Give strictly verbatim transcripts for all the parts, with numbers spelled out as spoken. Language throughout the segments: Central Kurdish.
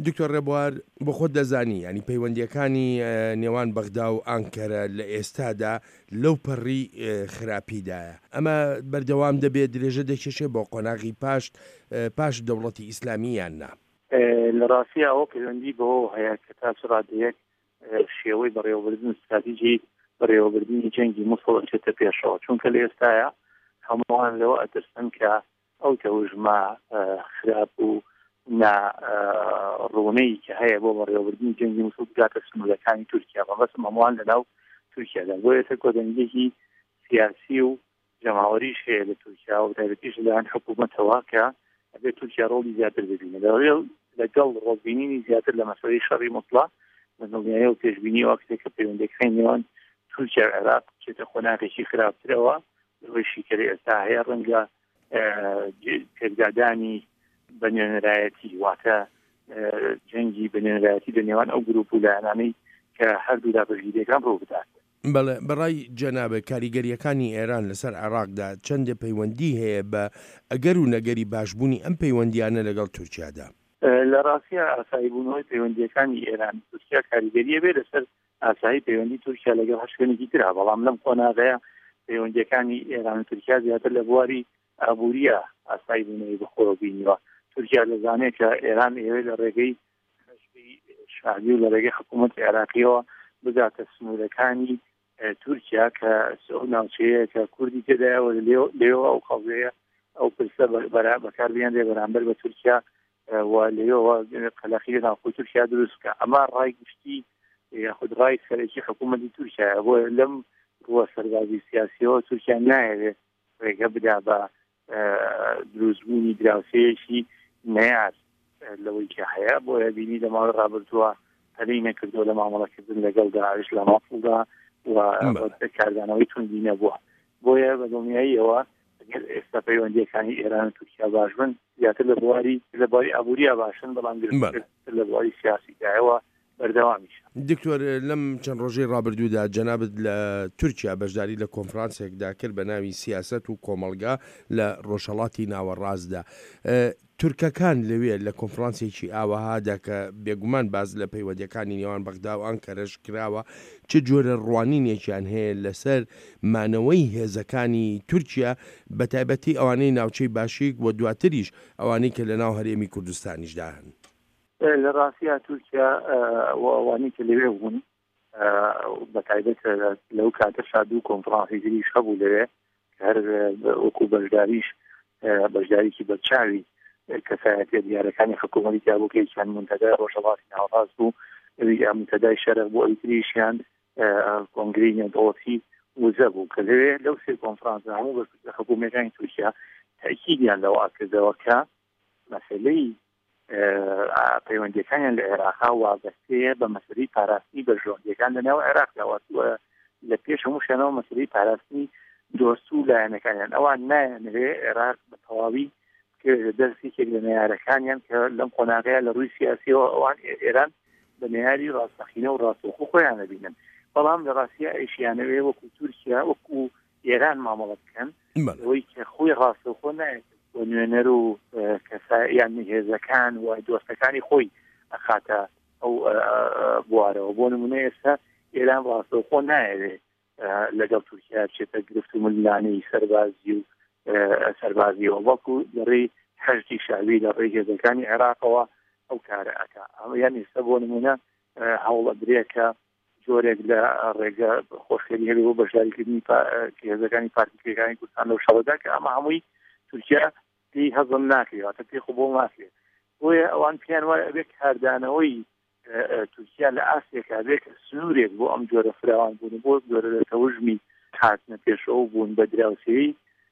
دکتۆر ڕێبوار بۆ خۆت دەزانی ینی پەیوەندیەکانی نێوان بەغدا و ئانکەرە لە ئێستادا لەو پەڕی خراپیدایە. ئەمە بەردەوام دەبێت درێژە دەکێشێ بۆ قۆناغی پاش پاش دەوڵەتی ئیسلامی یان نا؟ لە ڕاستی ئەوە پەیوەندی بۆ هەیە کە تا سڕادەیەک شێوەی بەڕێوەبردن استراتیژی بەڕێوەبردننی جەنگی موسڵ چێتە پێشەوە، چونکە لە ئێستاە هەمووان لەوە ئەترسن کە ئەو تەوژمە خراپ و نا ڕوونەی کە هەیە بۆ بەڕێوەبردننی جەنگی موسڵ بگاتە سنوورەکانی تورکیا، بەڵام هەمووان لەناو تورکیادا بۆ ئێستا کۆدەنگێکی سیاسی و جەماوەریش هەیە لە تورکیا و تایبەتیش لەلایەن حکوومەتەوە کە ئەبێت تورکیا ڕۆڵی زیاتر ببینێت لەگەڵ ڕۆڵبینینی زیاتر لە مەسەلەی شەڕی مطلق لە دڵنیایی و پێشبینی و کە پەیوەندیەکانی نێوان تورکیا و عێراق بچێتە خۆناغێکی خراپترەوە لەوەی شیکەری ئێستا هەیە ڕەنگە پێکدادانی بە نوێنەرایەتی واتە جەنگی بە نوێنەرایەتی لە نێوان ئەو گروپ و لایەنانەی کە هەردوو دابەژیرەکان ڕوو بدات. بەڵێ بەڕای جەنابە کاریگەریەکانی ئێران لەسەر عێراقدا چەندە پەیوەندی هەیە بە ئەگەر و نەگەری باشبوونی ئەم پەیوەندیانە لەگەڵ تورکیادا؟ لە ڕاستیە ئاساییبوونەوەی پەیوەندیەکانی ئێران تورکیا کاریگەریە بێ لەسەر ئاسایی پەیوەندی تورکیا لەگەڵ هەر شوێنێکی ترا، بەڵام لەم قۆناغەیە پەیوەندیەکانی ئێران و تورکیا زیاتر لە بواری ئابووریە ئاساییبوونەوەی بەخۆوە بینیوە. تورکیا دەزانێت کە ئێران ئێوە لە ڕێگەی شعبی و لە ڕێگەی حکوومەت عێراقیەوە بگاتە سنوورەکانی تورکیا کە ناوچەیە کە کوردی تێدایەوە لێەوە ئەو قەڵزەیە ئەو پرسە بەکاربیان دێ بەرامبەر بە تورکیا و لێەوە قەلەخی ناوخۆی تورکیا دروست بکە. ئەمە ڕای گشتی یاخود ڕای سەرەکی حکوومەتی تورکیایە بۆ لەم ڕوە سەربازی سیاسیەوە تورکیا نایەوێت ڕێگە بدا بە دروستبوونی دراوسەیەکی نەیار لەوەی کە هەیە بۆیە بینی لە ماوەی ڕابردووە هەلەی نەکردو لە مامەڵەکردن لەگەڵ داعش لە مافڵدا و کاردانەوەی توندی نەبووە. بۆیە بە دڵنیاییەوە ئێستا پەیوەندیەکانی ئێران و تورکیا باش بن زیاتر لە بواری لە بواری ئابووریە باشن، بەڵام لە بواری سیاسیدایەوە بەردەوامیش. دکتۆر لەم چەند ڕۆژەی ڕابردوودا جەنابەت لە تورکیا بەشداری لە کۆنفرانسێکدا کرد بە ناوی سیاست و کۆمەڵگا لە ڕۆژهەڵاتی ناوەڕاستدا. تورکەکان لەوێ لە کۆنفرانسێکی ئاوەهادا کە بێگومان باز لە پەیوەندیەکانی نێوان بەغدا و ئانکەرەش کراوە چه جۆرە ڕوانینێکیان هەیە لەسەر مانەوەی هێزەکانی تورکیا بە تایبەتی ئەوانەی ناوچەی باشیک و دواتریش ئەوانەی کە لە ناو هەرێمی کوردستانیشدا هەن؟ لە ڕاستیە تورکیا ئەوانەی کە لەوێ بوون بە تایبەت لەو کاتە شادوو کۆنفرانسی دیریش هەبوو لەوێ هەر وەکو بەشداریش بەشداریکی بەرچاوی کەسایەتیە دیارەکانی حکوومەتی تیابووکەیان منتەدای ڕۆژهەڵاتی ناوەڕاست بوو یا منتەدای شەرق بوو ئەوی تریشیان کۆنگرەی نێودەوڵەتی وزە بوو کە لەوێ لەو سێ کۆنفرانس هەموو بە حکوومەتەکانی تورکیا تاکیدیان لەوە کردەوە کە مەسەلەی پەیوەندیەکانیان لە عێراقا وابەستەیە بە مەسەلەی پاراستنی بەژۆندیەکان لەناو عێراقداوە لە پێش هەموو شوێنەوە مەسەلەی پاراستنی دۆست و لایەنەکانیان ئەوان نایەنوێ عێراق بە تەواوی دەستێکێک لە نەیارەکانیان کە لەم قۆناغەیە لە ڕووی سیاسیەوە ئەوان ئێران بە نەیاری ڕاستەقینە و ڕاستەوخۆ خۆیان دەبینن، بەڵام لە ڕاستیە ئەیشیانەوێ وەکو تورکیا وەکو ئێران مامەڵە بکەن ئەوەی کە خۆی ڕاستەوخۆ نایێت بۆ نوێنەر و کەساییان هێزەکان و دۆستەکانی خۆی ئەخاتە ئەو بوارەوە. بۆ نمونە ئێستا ئێران ڕاستەوخۆ نایەوێت لەگەڵ تورکیا بچێتە گرفت و ملانەی سەربازی و سەربازیەوە وەکو لەڕێی هەشتی شاوی لە ڕێی هێزەکانی عێراقەوە ئەو کارە ئەکا. ئەمە یان ئێستا بۆ نمونە هەوڵە درێکە جۆرێک لە ڕێگە خۆشخێری هەبێ بۆ بەشداریکردنی هێزەکانی پارتیەکانی کوردستان لەو شەوەدا کە ئەمە هەمووی تورکیا پێی هەزم ناکرێت پێی خۆ بۆ ناکرێت. بۆیە ئەوان پێیان وایە ئەبێ کاردانەوەی تورکیا لە ئاسیاکە بێت سنوورێک بۆ ئەم جۆرە فراوان بوون بۆ جۆرە لە تەوژمی هاتنە پێشەوە بوون بە دراوسێی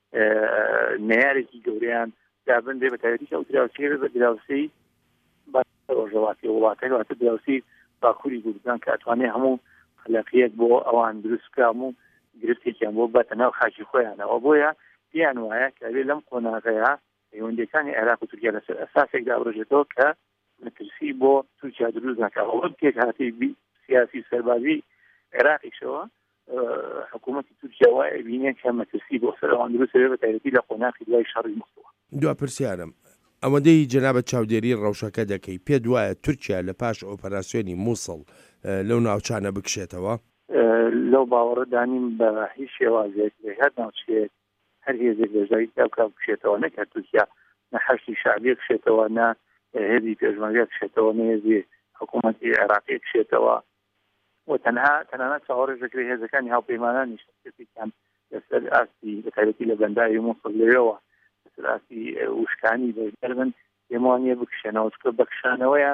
نەیارێکی گەوریان دابن دێ بە تایبەتی ئەو دراوسێ بە دراوسەی ڕۆژهەڵاتی وڵاتەکە واتە دراوسەی باکووری کوردستان کە ئەتوانێت هەموو خەلەقیەک بۆ ئەوان دروست بکام و گرفتێکیان بۆ بەتە ناو خاکی خۆیانەوە. بۆیە پێیان وایە کە ئەبێ لەم قۆناغەیە پەیوەندیەکانی عێراق و تورکیا لەسەر ئەساسێکدا بڕژێتەوە کە مەترسی بۆ تورکیا دروست ناکات. وەک پێک هاتی سیاسی سەربازی عێراقیشەوە حکوومەتی تورکیا وایە بینێت کە مەترسی بۆ سەر ئەوان دروست بێ بە تایبەتی لە قۆناغی دوای شەڕی مختووە. دوا پرسیارم ئەوەندەی جەنابەت چاودێری ڕەوشەکە دەکەی پێ دوایە تورکیا لە پاش ئۆپەراسیۆنی مووسڵ لەو ناوچانە بکشێتەوە؟ لەو باوەڕدانیم بە هیچ شێوازێک لە هەر ناوچێت هەر هێزێک لەژایی داوکا بکشێتەوە نەکات تورکیا نە حەشتی شعبی بکشێتەوە نە هێزی پێشمەرگە بکشێتەوە نە هێزی حکوومەتی عێراقی بکشێتەوە و تەنها تەنانەت چاوەڕێژەکری هێزەکانی هاوپەیمانانی شتێکیان لەسەر ئاستی بەتایبەتی لە بەنداوی مووسڵ لەوێەوە لەسەر ئاستی وشکانی بەردەربن پێمانە بکشێنەوە چکە بەکشانەوەیان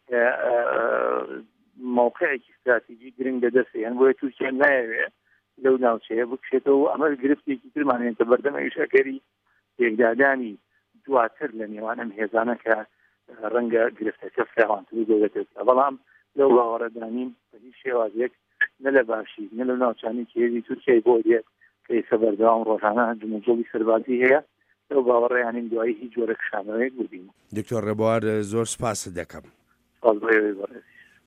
موقعێکی استراتیژی گرنگ دەدەستێن بۆیە تورکیا نایەوێت لەو ناوچەیە بکشێتەوە ئەمە گرفتێکی ترمانێن کە بەردەمە ئیشەکەری تێکدادانی دواتر لە نێوان ئەم هێزانە کە ڕەنگە گرفتەکە فراوانتر دەوێتێت بەڵام لەو باوەڕدانیم بە هیچ شێوازێک نە لە باشی نە لە ناوچانی کە هێزی تورکیای بۆ دێت کە ئێستا بەردەوام ڕۆژانە جموجۆڵی سەربازی هەیە لەو باوەڕێیانین دوایی هیچ جۆرە کشانەوەیەک بووبین. دکتۆر ڕێبوار زۆر سپاس دەکەم. سپاس بۆ ئێوەی بەڕێز.